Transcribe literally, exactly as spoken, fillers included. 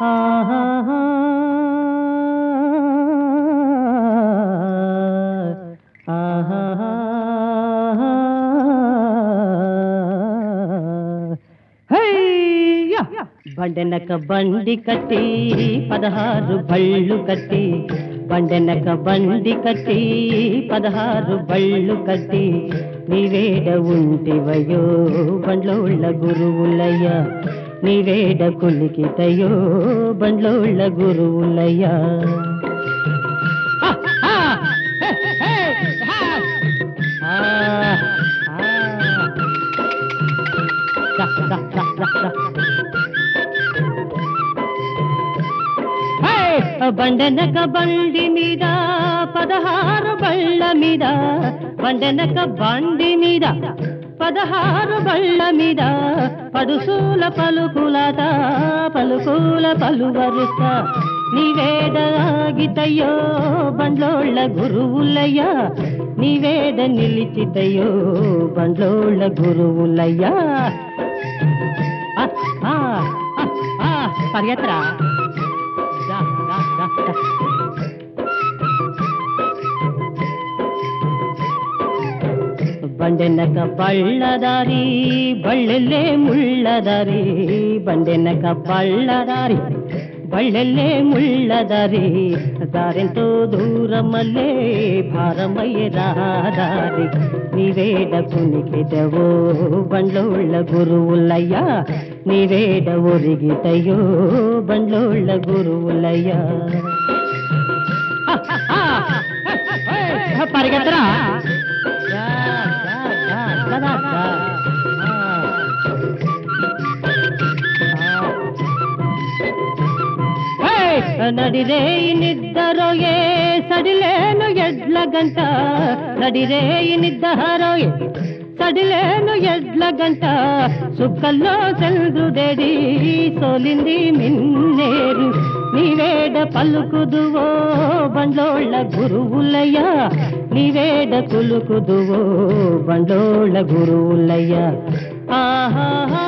ఆహాహా. ఆహాహా. హయ్యా! బండెనక బండి కట్టి పదహారు బళ్ళు కట్టి బండెనక బండి కట్టి పదహారు బళ్ళు కట్టి నీవేడ ఉంటివయో బండ్లోళ్ళ గురువులయ్య నీవేడ కులికితయో బండ్లోళ్ళ గురువులయ్య బండెనక బండి మీద పదహారు బళ్ళ మీద బండెనక బండి మీద పదహారు బళ్ళ మీద పడుసూల పలుకులత పలుకుల పలువరుస నీవేడ ఆగితయో బండ్లోళ్ళ గురువులయ్య నీవేడ నిలిచితయో బండ్లోళ్ళ గురువులయ్య పరిగెత్తరా బండెనక బళ్ళదారి బళ్ళెల్లే ముళ్ళదారి బండెనక బళ్ళదారి బళ్ళెల్లే ముళ్ళదారి దారెంతో దూరమల్లే భారమయ్యే రాదారి నీవేడ కునికితవో బండ్లోళ్ళ గురువులయ్య నీవేడ ఒరిగితయో బండ్లోళ్ళ గురువులయ్య పరిగెత్తరా నడిరేయి నిద్దరోయే సడిలేను ఎడ్ల గంట నడిరేయి నిద్దరోయే సడిలేను ఎడ్ల గంట సుక్కల్లో చంద్రుడేడి సోలింది మిన్నేరు నీవేడ పలుకుదువో బండ్లోళ్ళ గురువులయ్య నీవేడ కులుకుదువో బండ్లోళ్ళ గురువులయ్య ఆహా.